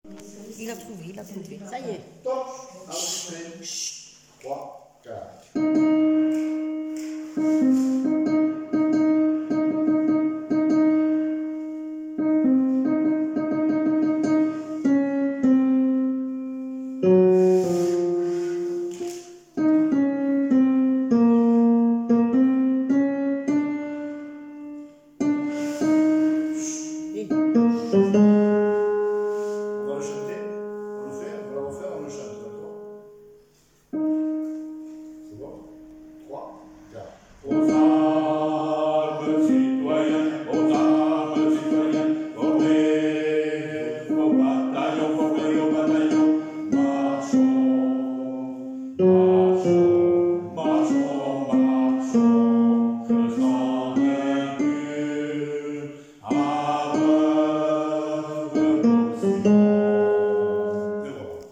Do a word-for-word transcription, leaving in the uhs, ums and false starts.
Il a trouvé, il a trouvé. Ça y est. Top. trois, quatre.